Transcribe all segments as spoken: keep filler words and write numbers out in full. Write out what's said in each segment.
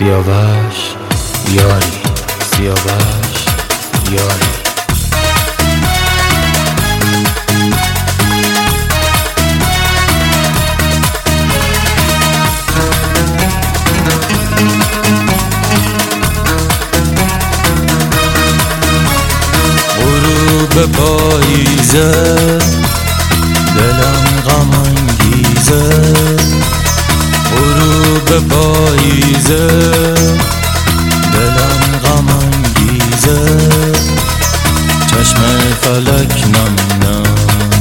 سیاوش یاری، سیاوش یاری. غروب پاییزه دلم غم انگیزه، غروب پاییزه دلم غم انگیزه، چشم فلک نم نم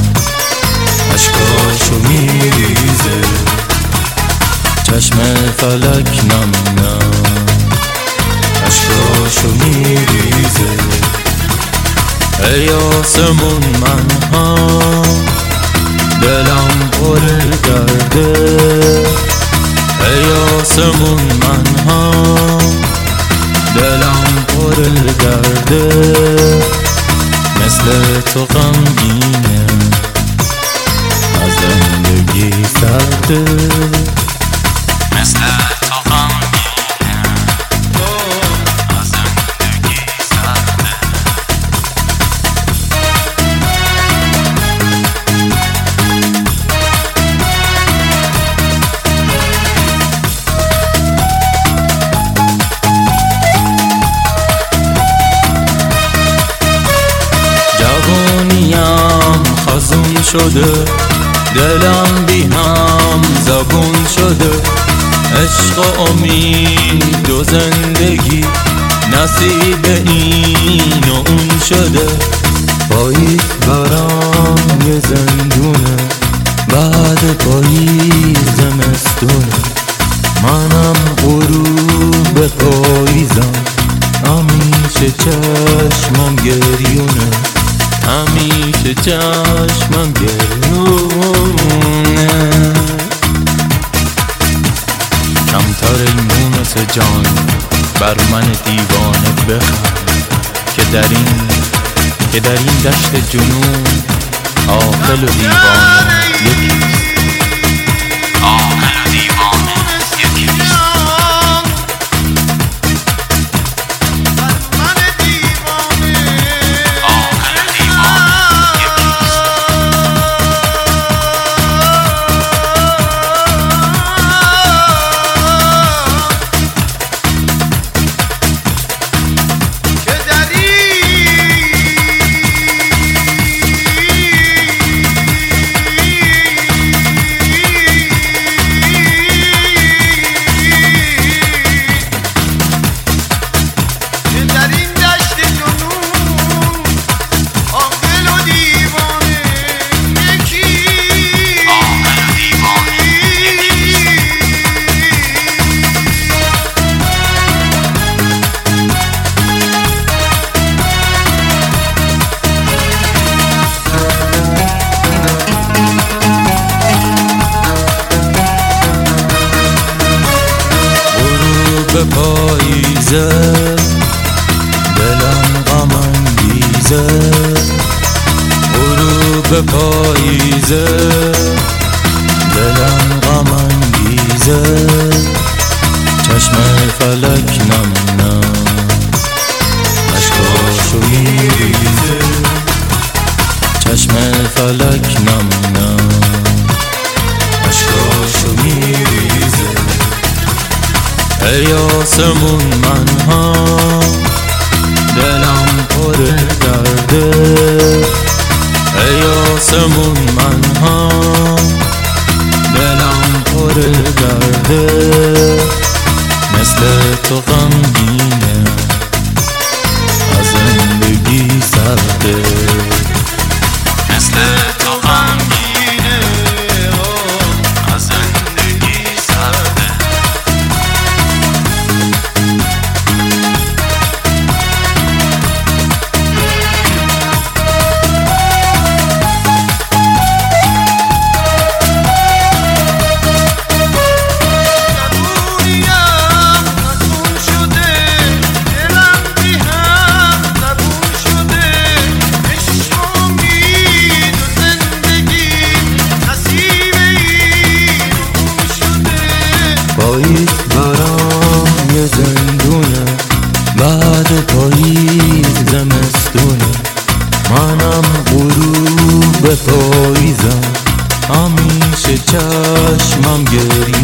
اشکاشو میریزه، چشم فلک نم نم اشکاشو میریزه. ای آسمون من ها دلم پر کرده، ای آسمون من ها دلم پر کرده، مثل تو غمگینه از زندگی سرده، مثل تو غمگینه از زندگی سرده. جوانیم خزون شده، دلم بی هم زبون شده، عشق و امید و زندگی نصیب این و اون شده. پاییز برام یه زندونه، بعد پاییز زمستونه، منم غروب پاییزم، همیشه چشمم گریونه، همیشه چشمم گریونه. کمتر مونس جان بر من دیوانه بخند، که در این که در این دشت جنون عاقل و دیوانه یکیست، عاقل و دیوانه یکیست. به پاییزه دلم غم انگیزه، غروب پاییزه دلم غم انگیزه، چشم فلک نم نم اشکاشو میریزه، چشم فلک نم نم اشکاشو میریزه. ای آسمون من ها دلم پر کرده، ای آسمون من ها دلم پر کرده، مثل تو غمگینه از زندگی سرده، مثل تو غمگینه از زندگی سرده. پاییز برام یه تمام گریه